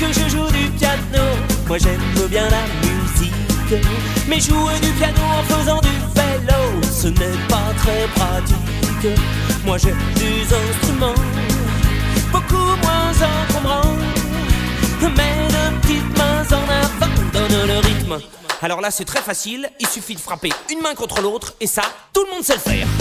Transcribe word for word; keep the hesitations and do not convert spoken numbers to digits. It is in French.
que je joue du piano. Moi j'aime bien la musique, mais jouer du piano en faisant du vélo, ce n'est pas très pratique. Moi j'ai des instruments beaucoup moins encombrants, mais de petites mains en avant donnent le rythme. Alors là c'est très facile, il suffit de frapper une main contre l'autre et ça, tout le monde sait le faire.